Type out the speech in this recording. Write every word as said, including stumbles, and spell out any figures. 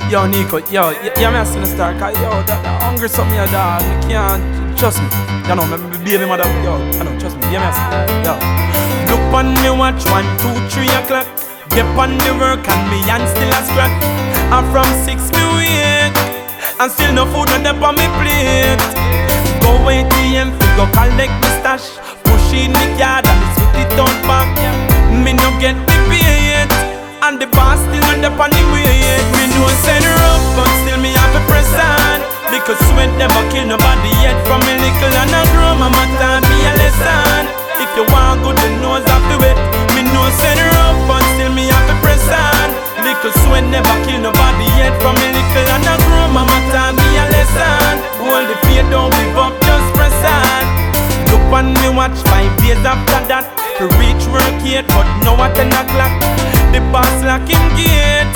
Yo, Nico, yo, y- yeah, me a see the star, cause yo, that, that hungry something here, dog. Me can't, trust me. You know, me me baby mother, yo, I know, trust me, yeah, me a see, yo. Look on me watch, one, two, three o'clock. Get on the work and me hand still a scratch. I'm from six me wait, and still no food on the on me plate. Go A T M, fi go collect the stash. Push in the yard and it's with it on back. Me no get the pay yet, and the boss still on the on the way. Me know send her up, but still me have to press on. Because sweat never kill nobody yet. From me little and I grow, mama taught me a lesson. If you want good, the nose have to wet. Me know send her up, but still me have to press on. Little sweat never kill nobody yet. From me little and I grow, mama taught me a lesson. Hold the fear, don't give up, just press on. Look on me watch five days after that. To reach work yet, but now at ten o'clock the boss lock him gate.